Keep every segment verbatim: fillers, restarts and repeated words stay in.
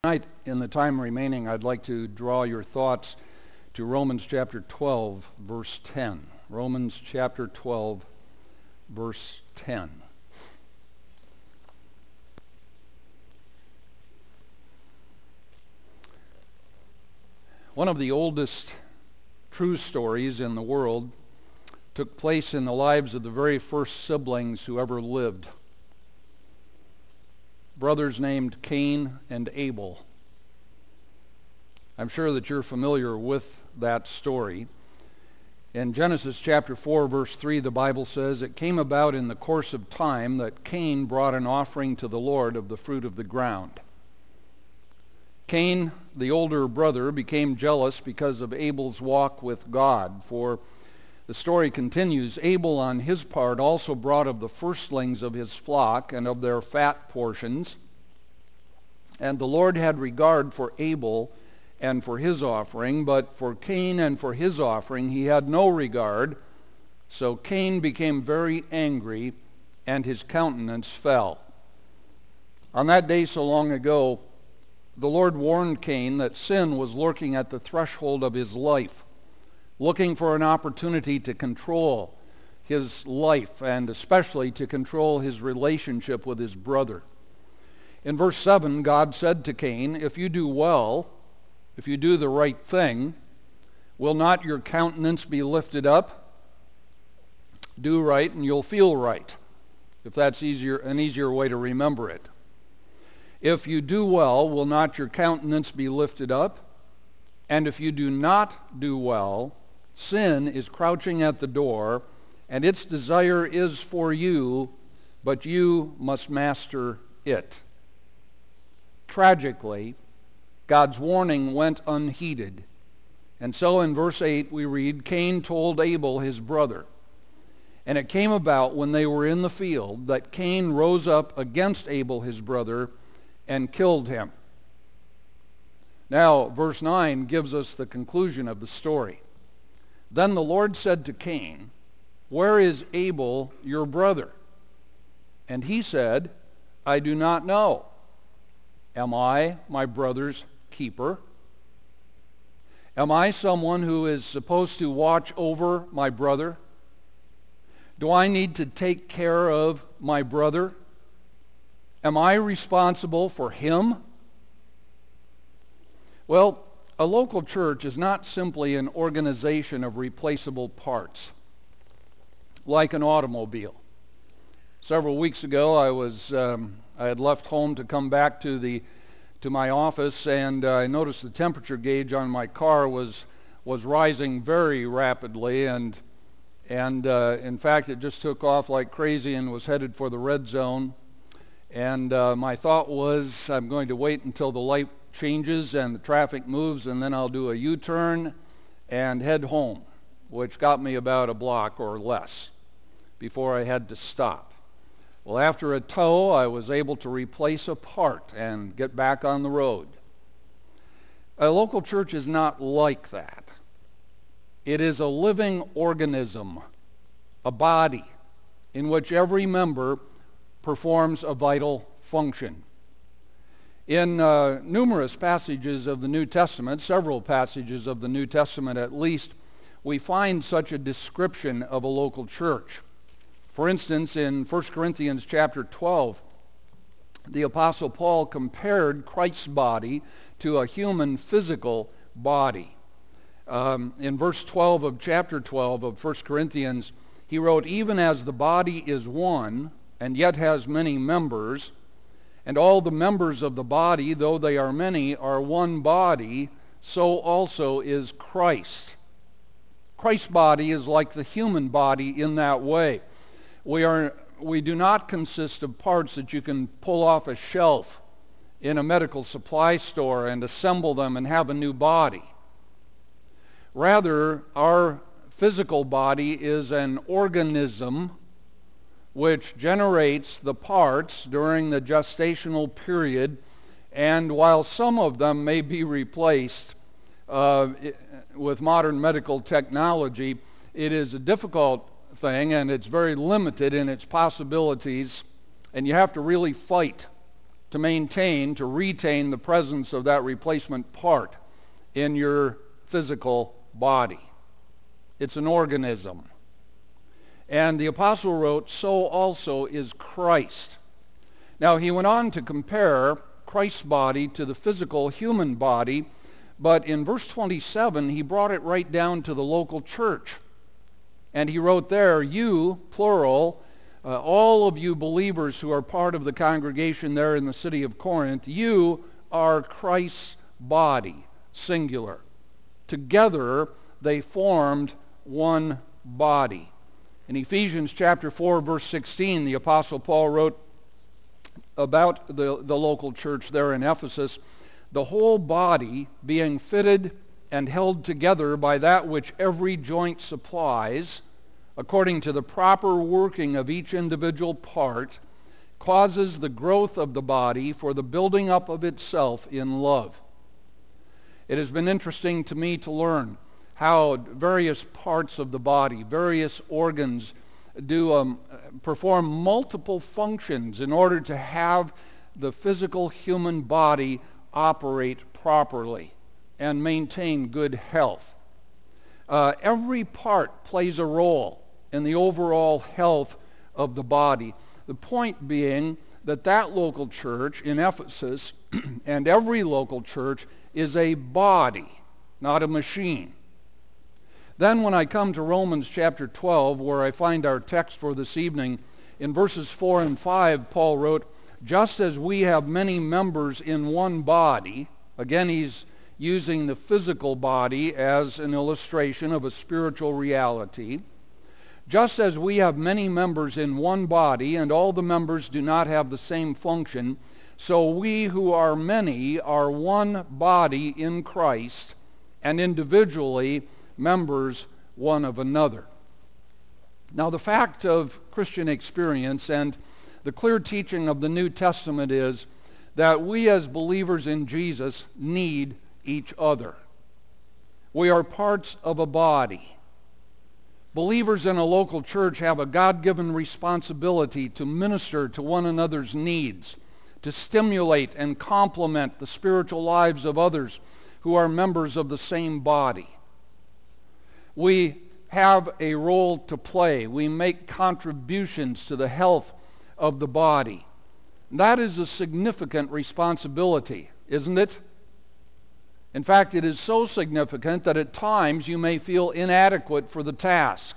Tonight, in the time remaining, I'd like to draw your thoughts to Romans chapter twelve, verse ten. Romans chapter twelve, verse ten. One of the oldest true stories in the world took place in the lives of the very first siblings who ever lived. Brothers named Cain and Abel. I'm sure that you're familiar with that story. In Genesis chapter four, verse three, the Bible says, "It came about in the course of time that Cain brought an offering to the Lord of the fruit of the ground. Cain, the older brother, became jealous because of Abel's walk with God. For the story continues, Abel on his part also brought of the firstlings of his flock and of their fat portions. And the Lord had regard for Abel and for his offering, but for Cain and for his offering he had no regard. So Cain became very angry, and his countenance fell." On that day so long ago, the Lord warned Cain that sin was lurking at the threshold of his life, looking for an opportunity to control his life and especially to control his relationship with his brother. In verse seven, God said to Cain, "If you do well, if you do the right thing, will not your countenance be lifted up? Do right and you'll feel right," if that's easier, an easier way to remember it. "If you do well, will not your countenance be lifted up? And if you do not do well, sin is crouching at the door, and its desire is for you, but you must master it." Tragically, God's warning went unheeded. And so in verse eight we read, Cain told Abel his brother. And it came about when they were in the field that Cain rose up against Abel his brother and killed him. Now, verse nine gives us the conclusion of the story. "Then the Lord said to Cain, 'Where is Abel your brother?' And he said, 'I do not know. Am I my brother's keeper? Am I someone who is supposed to watch over my brother? Do I need to take care of my brother? Am I responsible for him?' Well, a local church is not simply an organization of replaceable parts, like an automobile. Several weeks ago, I was um, I had left home to come back to the to my office, and uh, I noticed the temperature gauge on my car was was rising very rapidly, and and uh, in fact, it just took off like crazy and was headed for the red zone. And uh, my thought was, I'm going to wait until the light changes and the traffic moves, and then I'll do a U-turn and head home, which got me about a block or less before I had to stop. Well, after a tow, I was able to replace a part and get back on the road. A local church is not like that. It is a living organism, a body, in which every member performs a vital function. In uh, numerous passages of the New Testament, several passages of the New Testament at least, we find such a description of a local church. For instance, in First Corinthians chapter twelve, the Apostle Paul compared Christ's body to a human physical body. Um, in verse twelve of chapter twelve of First Corinthians, he wrote, "Even as the body is one, and yet has many members, and all the members of the body, though they are many, are one body, so also is Christ." Christ's body is like the human body in that way. We are, we do not consist of parts that you can pull off a shelf in a medical supply store and assemble them and have a new body. Rather, our physical body is an organism which generates the parts during the gestational period, and while some of them may be replaced uh, with modern medical technology, it is a difficult thing, and it's very limited in its possibilities, and you have to really fight to maintain, to retain the presence of that replacement part in your physical body. It's an organism. And the apostle wrote, so also is Christ. Now he went on to compare Christ's body to the physical human body, but in verse twenty-seven he brought it right down to the local church. And he wrote there, you, plural, uh, all of you believers who are part of the congregation there in the city of Corinth, you are Christ's body, singular. Together they formed one body. In Ephesians chapter four, verse sixteen, the apostle Paul wrote about the, the local church there in Ephesus, the whole body being fitted and held together by that which every joint supplies, according to the proper working of each individual part, causes the growth of the body for the building up of itself in love. It has been interesting to me to learn how various parts of the body, various organs, do um, perform multiple functions in order to have the physical human body operate properly and maintain good health. Uh, every part plays a role in the overall health of the body. The point being that that local church in Ephesus and every local church is a body, not a machine. Then when I come to Romans chapter twelve, where I find our text for this evening, in verses four and five, Paul wrote, just as we have many members in one body, again he's using the physical body as an illustration of a spiritual reality, just as we have many members in one body, and all the members do not have the same function, so we who are many are one body in Christ, and individually members one of another. Now, the fact of Christian experience and the clear teaching of the New Testament is that we as believers in Jesus need each other. We are parts of a body. Believers in a local church have a God-given responsibility to minister to one another's needs, to stimulate and complement the spiritual lives of others who are members of the same body. We have a role to play. We make contributions to the health of the body. That is a significant responsibility, isn't it? In fact, it is so significant that at times you may feel inadequate for the task.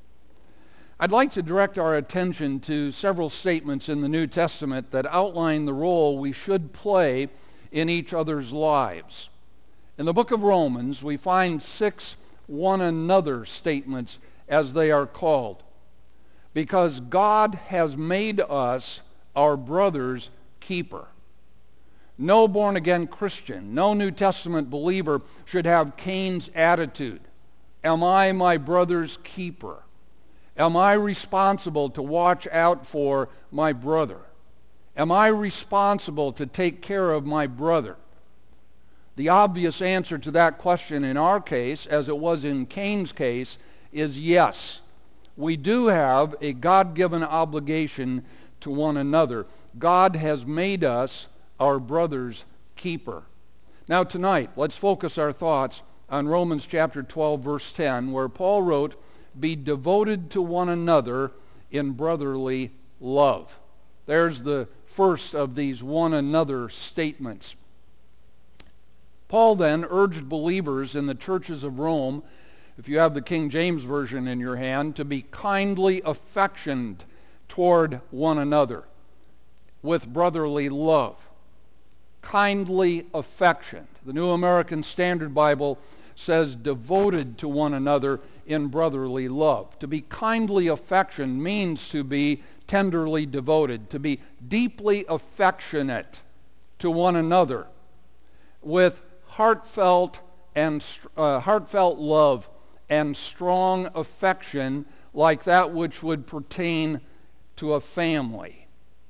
I'd like to direct our attention to several statements in the New Testament that outline the role we should play in each other's lives. In the book of Romans, we find six one another statements, as they are called, because God has made us our brother's keeper. No born-again Christian, no New Testament believer should have Cain's attitude. Am I my brother's keeper? Am I responsible to watch out for my brother? Am I responsible to take care of my brother? The obvious answer to that question in our case, as it was in Cain's case, is yes. We do have a God-given obligation to one another. God has made us our brother's keeper. Now tonight, let's focus our thoughts on Romans chapter twelve, verse ten, where Paul wrote, be devoted to one another in brotherly love. There's the first of these one another statements. Paul then urged believers in the churches of Rome, if you have the King James Version in your hand, to be kindly affectioned toward one another with brotherly love. Kindly affectioned. The New American Standard Bible says devoted to one another in brotherly love. To be kindly affectioned means to be tenderly devoted, to be deeply affectionate to one another with heartfelt and uh, heartfelt love and strong affection like that which would pertain to a family.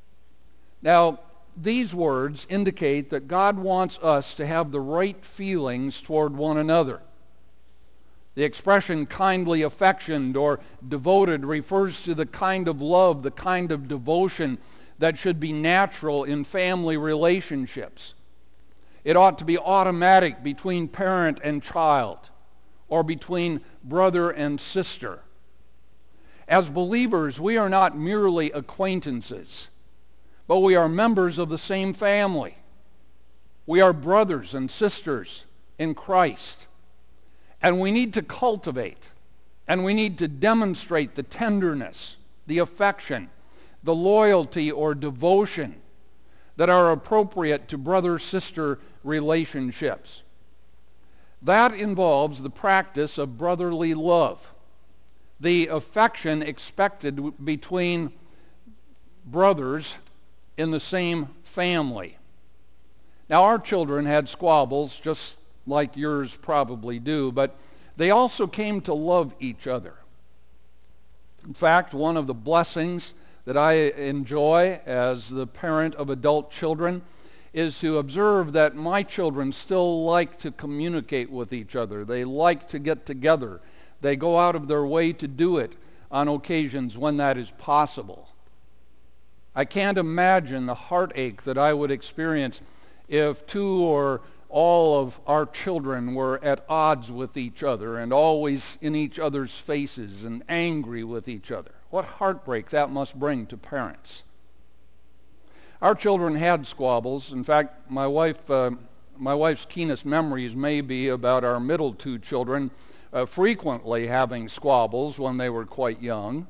Now, these words indicate that God wants us to have the right feelings toward one another. The expression kindly affectioned or devoted refers to the kind of love, the kind of devotion that should be natural in family relationships. It ought to be automatic between parent and child, or between brother and sister. As believers, we are not merely acquaintances, but we are members of the same family. We are brothers and sisters in Christ. And we need to cultivate, and we need to demonstrate the tenderness, the affection, the loyalty or devotion that are appropriate to brother-sister relationships. That involves the practice of brotherly love, the affection expected between brothers in the same family. Now, our children had squabbles, just like yours probably do, but they also came to love each other. In fact, one of the blessings that I enjoy as the parent of adult children is to observe that my children still like to communicate with each other. They like to get together. They go out of their way to do it on occasions when that is possible. I can't imagine the heartache that I would experience if two or all of our children were at odds with each other and always in each other's faces and angry with each other. What heartbreak that must bring to parents. Our children had squabbles. In fact, my wife, uh, my wife's keenest memories may be about our middle two children uh, frequently having squabbles when they were quite young.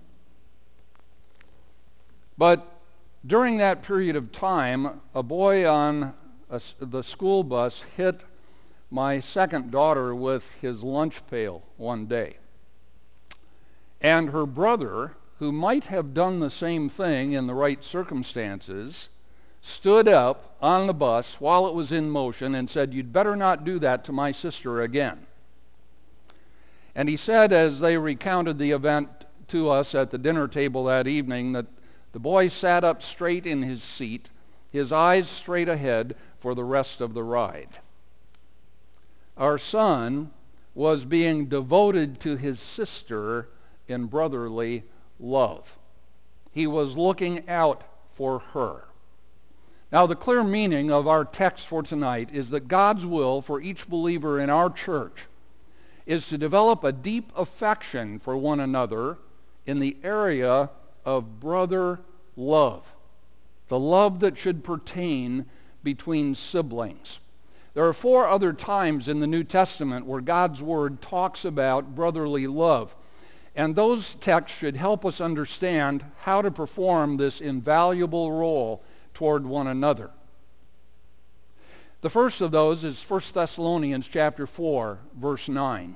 But during that period of time, a boy on a, the school bus hit my second daughter with his lunch pail one day. And her brother, who might have done the same thing in the right circumstances, stood up on the bus while it was in motion and said, "You'd better not do that to my sister again." And he said, as they recounted the event to us at the dinner table that evening, that the boy sat up straight in his seat, his eyes straight ahead for the rest of the ride. Our son was being devoted to his sister in brotherly love. He was looking out for her. Now, the clear meaning of our text for tonight is that God's will for each believer in our church is to develop a deep affection for one another in the area of brother love, the love that should pertain between siblings. There are four other times in the New Testament where God's Word talks about brotherly love, and those texts should help us understand how to perform this invaluable role toward one another. The first of those is First Thessalonians chapter four, verse nine.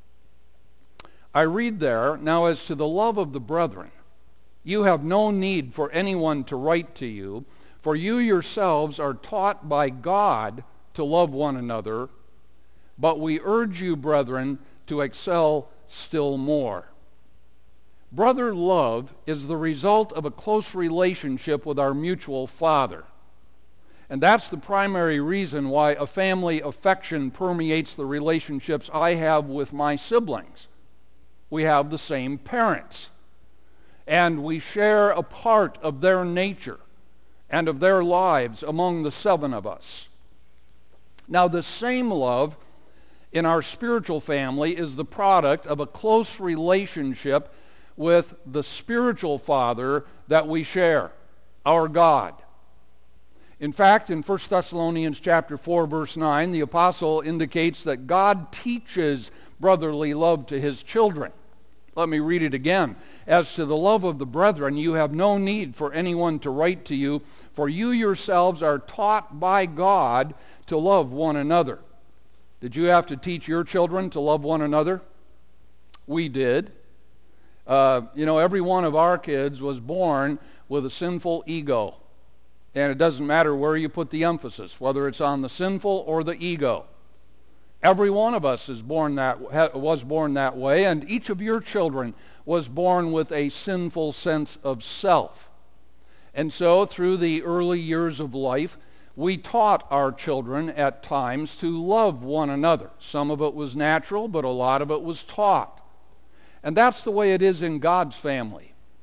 I read there, "Now as to the love of the brethren, you have no need for anyone to write to you, for you yourselves are taught by God to love one another, but we urge you, brethren, to excel still more." Brother love is the result of a close relationship with our mutual Father. And that's the primary reason why a family affection permeates the relationships I have with my siblings. We have the same parents, and we share a part of their nature and of their lives among the seven of us. Now, the same love in our spiritual family is the product of a close relationship with the spiritual Father that we share, our God. In fact, in First Thessalonians chapter four, verse nine, the apostle indicates that God teaches brotherly love to his children. Let me read it again. "As to the love of the brethren, you have no need for anyone to write to you, for you yourselves are taught by God to love one another." Did you have to teach your children to love one another? We did. Uh, you know, every one of our kids was born with a sinful ego. And it doesn't matter where you put the emphasis, whether it's on the sinful or the ego. Every one of us is born that, was born that way, and each of your children was born with a sinful sense of self. And so, through the early years of life, we taught our children at times to love one another. Some of it was natural, but a lot of it was taught. And that's the way it is in God's family.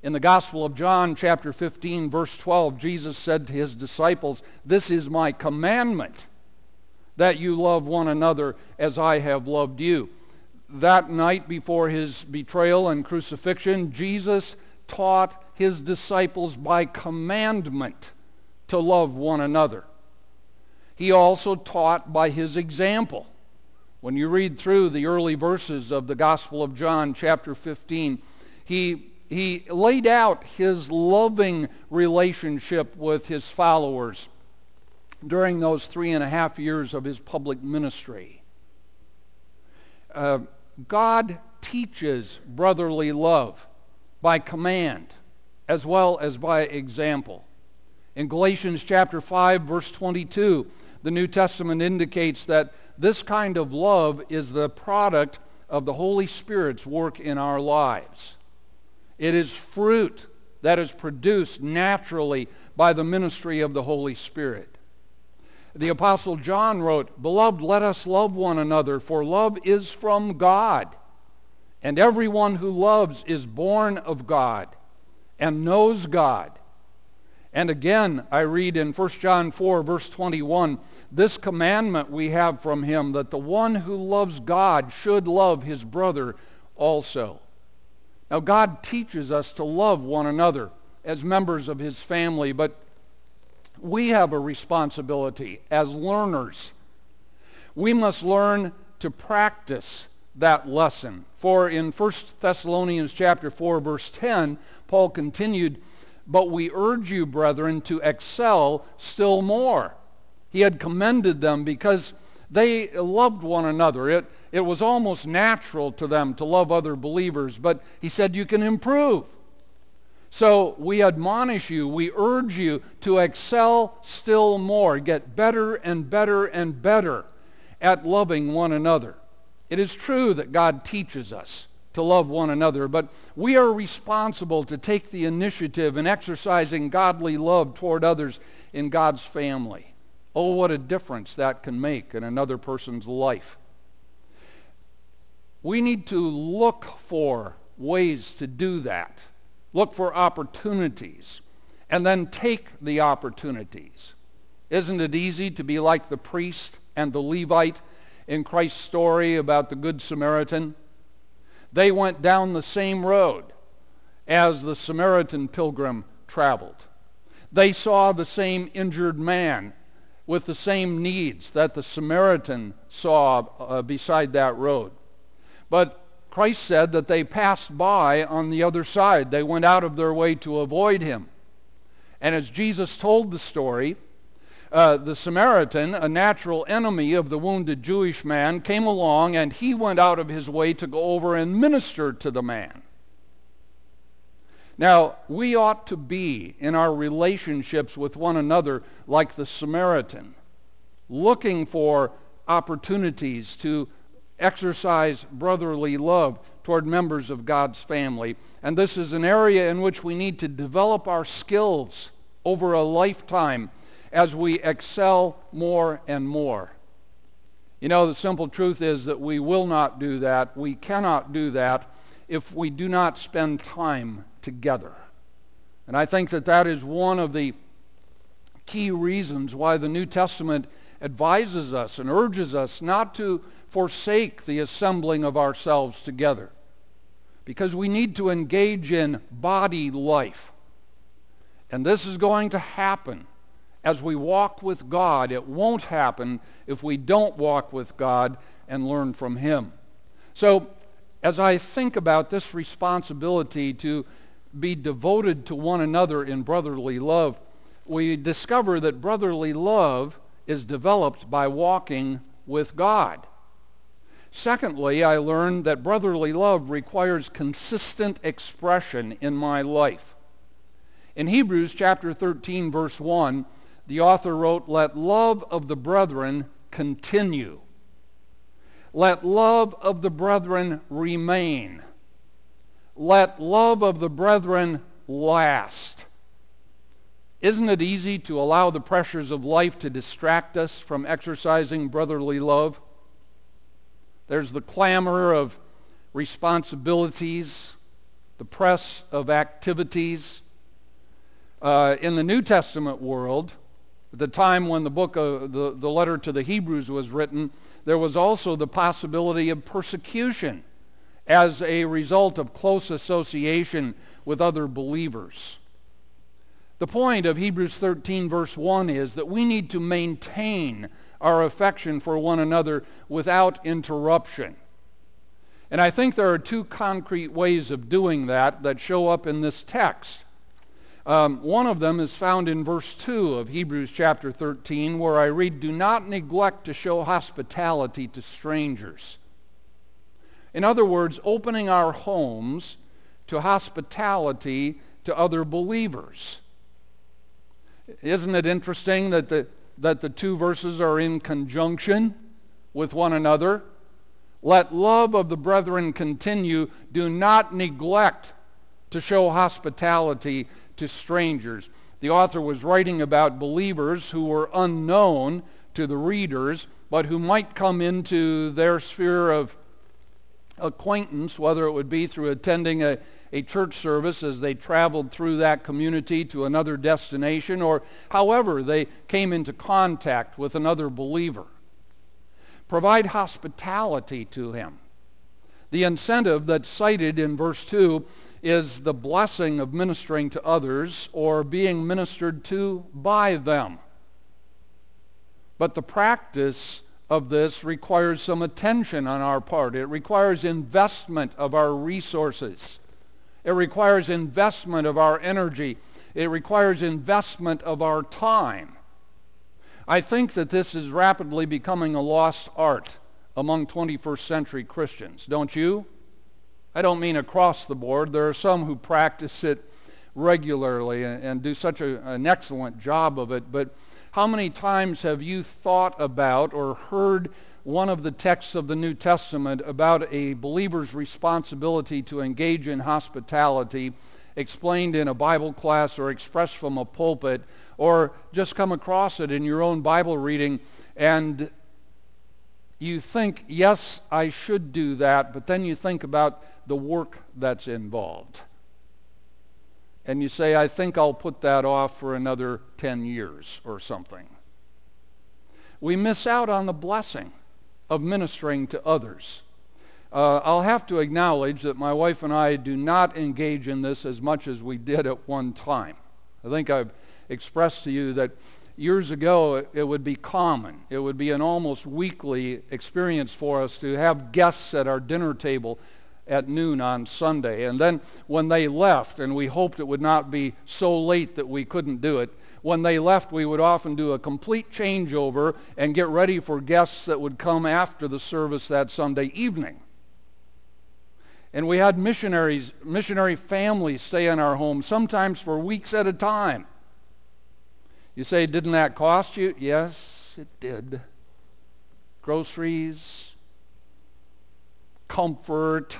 In the Gospel of John, chapter fifteen, verse twelve, Jesus said to his disciples, "This is my commandment, that you love one another as I have loved you." That night before his betrayal and crucifixion, Jesus taught his disciples by commandment to love one another. He also taught by his example. When you read through the early verses of the Gospel of John, chapter fifteen, he, he laid out his loving relationship with his followers during those three and a half years of his public ministry. Uh, God teaches brotherly love by command as well as by example. In Galatians chapter five, verse twenty-two, the New Testament indicates that this kind of love is the product of the Holy Spirit's work in our lives. It is fruit that is produced naturally by the ministry of the Holy Spirit. The Apostle John wrote, "Beloved, let us love one another, for love is from God. And everyone who loves is born of God and knows God." And again, I read in First John four, verse twenty-one, "This commandment we have from him, that the one who loves God should love his brother also." Now, God teaches us to love one another as members of his family, but we have a responsibility as learners. We must learn to practice that lesson. For in First Thessalonians chapter four, verse ten, Paul continued, "But we urge you, brethren, to excel still more." He had commended them because they loved one another. It, it was almost natural to them to love other believers, but he said you can improve. So we admonish you, we urge you to excel still more, get better and better and better at loving one another. It is true that God teaches us to love one another, but we are responsible to take the initiative in exercising godly love toward others in God's family. Oh, what a difference that can make in another person's life. We need to look for ways to do that. Look for opportunities, and then take the opportunities. Isn't it easy to be like the priest and the Levite in Christ's story about the Good Samaritan? They went down the same road as the Samaritan pilgrim traveled. They saw the same injured man with the same needs that the Samaritan saw uh, beside that road. But Christ said that they passed by on the other side. They went out of their way to avoid him. And as Jesus told the story, uh, the Samaritan, a natural enemy of the wounded Jewish man, came along and he went out of his way to go over and minister to the man. Now, we ought to be in our relationships with one another like the Samaritan, looking for opportunities to exercise brotherly love toward members of God's family. And this is an area in which we need to develop our skills over a lifetime as we excel more and more. You know, the simple truth is that we will not do that. We cannot do that if we do not spend time together. And I think that that is one of the key reasons why the New Testament advises us and urges us not to forsake the assembling of ourselves together, because we need to engage in body life. And this is going to happen as we walk with God. It won't happen if we don't walk with God and learn from him. So as I think about this responsibility to be devoted to one another in brotherly love, we discover that brotherly love is developed by walking with God. Secondly, I learned that brotherly love requires consistent expression in my life. In Hebrews chapter thirteen, verse one, the author wrote, "Let love of the brethren continue. Let love of the brethren remain. Let love of the brethren last." Isn't it easy to allow the pressures of life to distract us from exercising brotherly love? There's the clamor of responsibilities, the press of activities. Uh, in the New Testament world, at the time when the book of the, the letter to the Hebrews was written, there was also the possibility of persecution as a result of close association with other believers. The point of Hebrews thirteen verse one is that we need to maintain our affection for one another without interruption. And I think there are two concrete ways of doing that that show up in this text. Um, one of them is found in verse two of Hebrews chapter thirteen, where I read, "Do not neglect to show hospitality to strangers." In other words, opening our homes to hospitality to other believers. Isn't it interesting that the, that the two verses are in conjunction with one another? Let love of the brethren continue. Do not neglect to show hospitality to strangers. The author was writing about believers who were unknown to the readers, but who might come into their sphere of acquaintance, whether it would be through attending a, a church service as they traveled through that community to another destination, or however they came into contact with another believer. Provide hospitality to him. The incentive that's cited in verse two is the blessing of ministering to others or being ministered to by them. But the practice of this requires some attention on our part. It requires investment of our resources. It requires investment of our energy. It requires investment of our time. I think that this is rapidly becoming a lost art among twenty-first century Christians, don't you? I don't mean across the board. There are some who practice it regularly and, and do such a, an excellent job of it, but how many times have you thought about or heard one of the texts of the New Testament about a believer's responsibility to engage in hospitality explained in a Bible class or expressed from a pulpit, or just come across it in your own Bible reading and you think, yes, I should do that, but then you think about the work that's involved. And you say, I think I'll put that off for another ten years or something. We miss out on the blessing of ministering to others. Uh, I'll have to acknowledge that my wife and I do not engage in this as much as we did at one time. I think I've expressed to you that years ago it, it would be common. It would be an almost weekly experience for us to have guests at our dinner table at noon on Sunday. And then when they left, and we hoped it would not be so late that we couldn't do it, when they left we would often do a complete changeover and get ready for guests that would come after the service that Sunday evening. And we had missionaries, missionary families stay in our home, sometimes for weeks at a time. You say, didn't that cost you? Yes, it did. Groceries, comfort,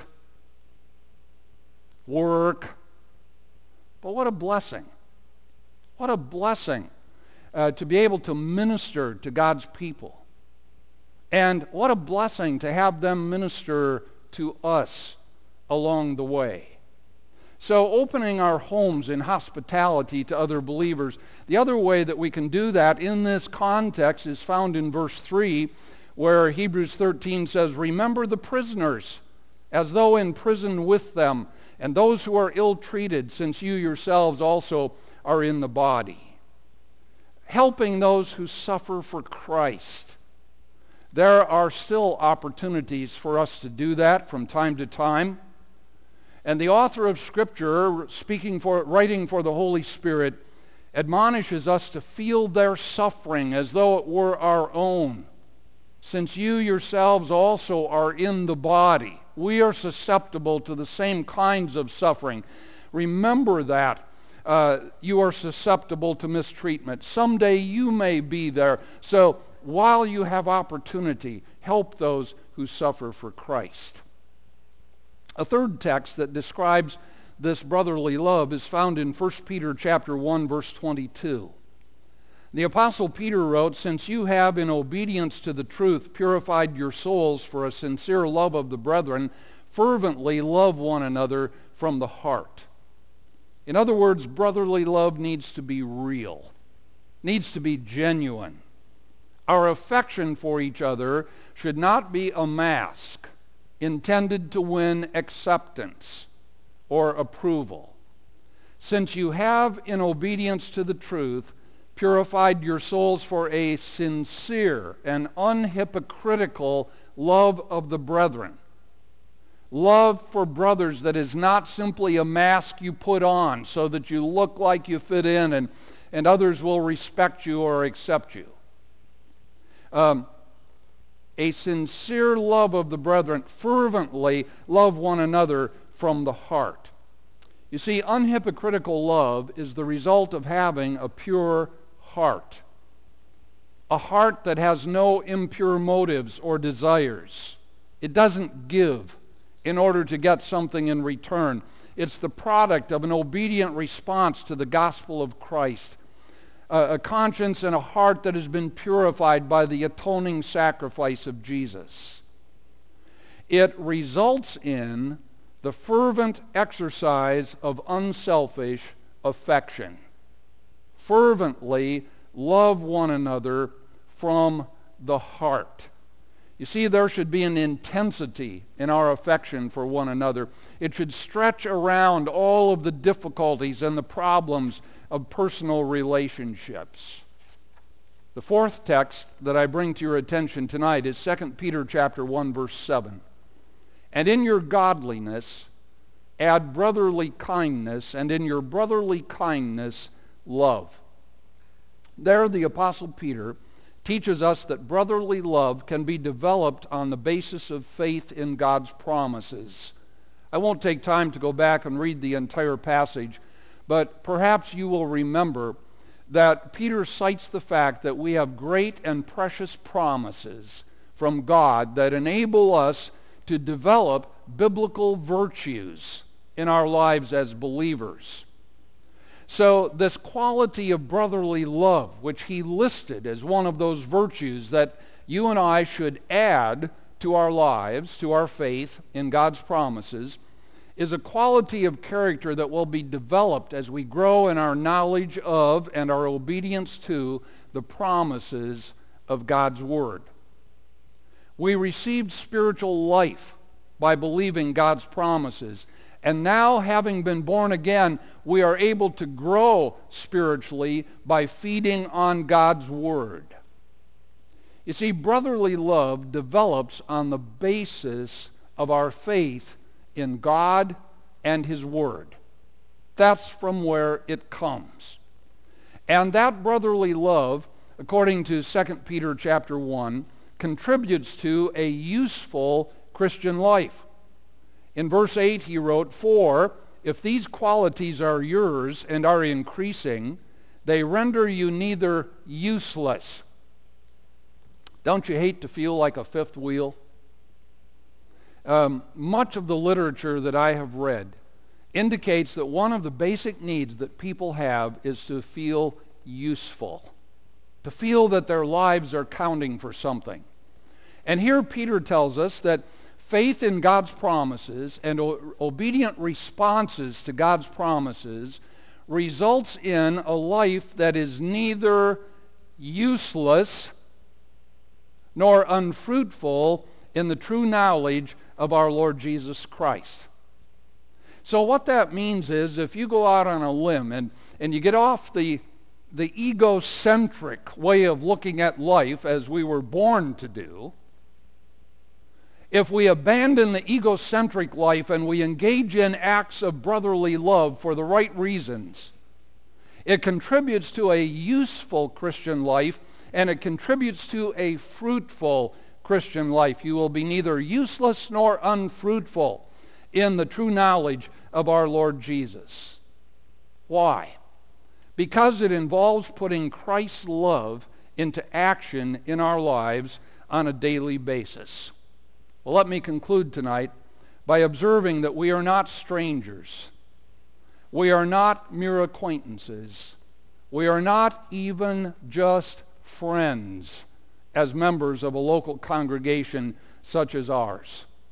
work. But what a blessing. What a blessing uh, to be able to minister to God's people. And what a blessing to have them minister to us along the way. So opening our homes in hospitality to other believers. The other way that we can do that in this context is found in verse three, where Hebrews thirteen says, remember the prisoners as though in prison with them, and those who are ill-treated, since you yourselves also are in the body. Helping those who suffer for Christ. There are still opportunities for us to do that from time to time. And the author of Scripture, speaking for, writing for the Holy Spirit, admonishes us to feel their suffering as though it were our own, since you yourselves also are in the body. We are susceptible to the same kinds of suffering. Remember that. Uh, you are susceptible to mistreatment. Someday you may be there. So while you have opportunity, help those who suffer for Christ. A third text that describes this brotherly love is found in First Peter chapter one, verse twenty-two. The Apostle Peter wrote, since you have in obedience to the truth purified your souls for a sincere love of the brethren, fervently love one another from the heart. In other words, brotherly love needs to be real, needs to be genuine. Our affection for each other should not be a mask intended to win acceptance or approval. Since you have, in obedience to the truth, purified your souls for a sincere and unhypocritical love of the brethren, love for brothers that is not simply a mask you put on so that you look like you fit in and, and others will respect you or accept you. Um, a sincere love of the brethren, fervently love one another from the heart. You see, unhypocritical love is the result of having a pure heart, a heart that has no impure motives or desires. It doesn't give in order to get something in return. It's the product of an obedient response to the gospel of Christ, a, a conscience and a heart that has been purified by the atoning sacrifice of Jesus. It results in the fervent exercise of unselfish affection. Fervently love one another from the heart. You see, there should be an intensity in our affection for one another. It should stretch around all of the difficulties and the problems of personal relationships. The fourth text that I bring to your attention tonight is Second Peter chapter one, verse seven. And in your godliness, add brotherly kindness, and in your brotherly kindness, love. There, the Apostle Peter teaches us that brotherly love can be developed on the basis of faith in God's promises. I won't take time to go back and read the entire passage, but perhaps you will remember that Peter cites the fact that we have great and precious promises from God that enable us to develop biblical virtues in our lives as believers. So this quality of brotherly love, which he listed as one of those virtues that you and I should add to our lives, to our faith in God's promises, is a quality of character that will be developed as we grow in our knowledge of and our obedience to the promises of God's Word. We received spiritual life by believing God's promises. And now, having been born again, we are able to grow spiritually by feeding on God's Word. You see, brotherly love develops on the basis of our faith in God and His Word. That's from where it comes. And that brotherly love, according to Second Peter chapter one, contributes to a useful Christian life. In verse eight he wrote, "For if these qualities are yours and are increasing, they render you neither useless." Don't you hate to feel like a fifth wheel? Um, much of the literature that I have read indicates that one of the basic needs that people have is to feel useful, to feel that their lives are counting for something. And here Peter tells us that faith in God's promises and o- obedient responses to God's promises results in a life that is neither useless nor unfruitful in the true knowledge of our Lord Jesus Christ. So what that means is, if you go out on a limb and, and you get off the, the egocentric way of looking at life as we were born to do, if we abandon the egocentric life and we engage in acts of brotherly love for the right reasons, it contributes to a useful Christian life, and it contributes to a fruitful Christian life. You will be neither useless nor unfruitful in the true knowledge of our Lord Jesus. Why? Because it involves putting Christ's love into action in our lives on a daily basis. Well, let me conclude tonight by observing that we are not strangers. We are not mere acquaintances. We are not even just friends as members of a local congregation such as ours.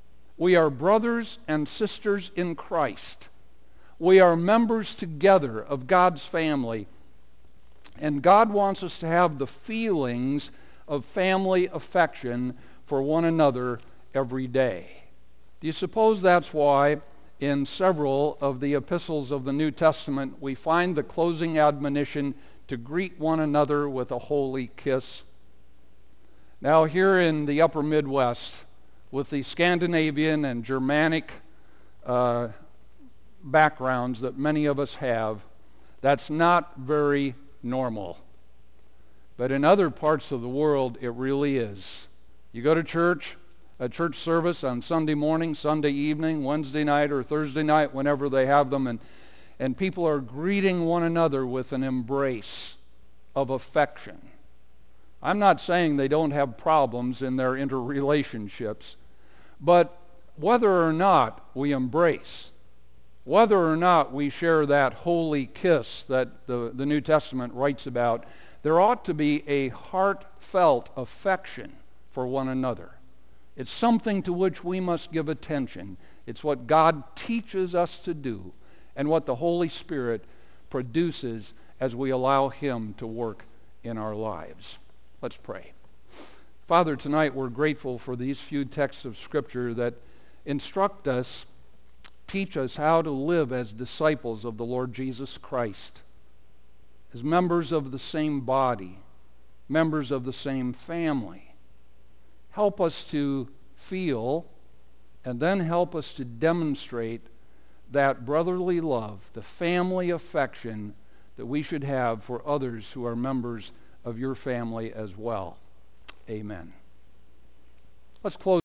We are brothers and sisters in Christ. We are members together of God's family. And God wants us to have the feelings of family affection for one another every day. Do you suppose that's why in several of the epistles of the New Testament we find the closing admonition to greet one another with a holy kiss? Now here in the upper Midwest, with the Scandinavian and Germanic uh, backgrounds that many of us have, that's not very normal. But in other parts of the world, it really is. You go to church, a church service on Sunday morning, Sunday evening, Wednesday night, or Thursday night, whenever they have them, and, and people are greeting one another with an embrace of affection. I'm not saying they don't have problems in their interrelationships, but whether or not we embrace, whether or not we share that holy kiss that the, the New Testament writes about, there ought to be a heartfelt affection for one another. It's something to which we must give attention. It's what God teaches us to do and what the Holy Spirit produces as we allow Him to work in our lives. Let's pray. Father, tonight we're grateful for these few texts of Scripture that instruct us, teach us how to live as disciples of the Lord Jesus Christ, as members of the same body, members of the same family. Help us to feel and then help us to demonstrate that brotherly love, the family affection that we should have for others who are members of your family as well. Amen. Let's close.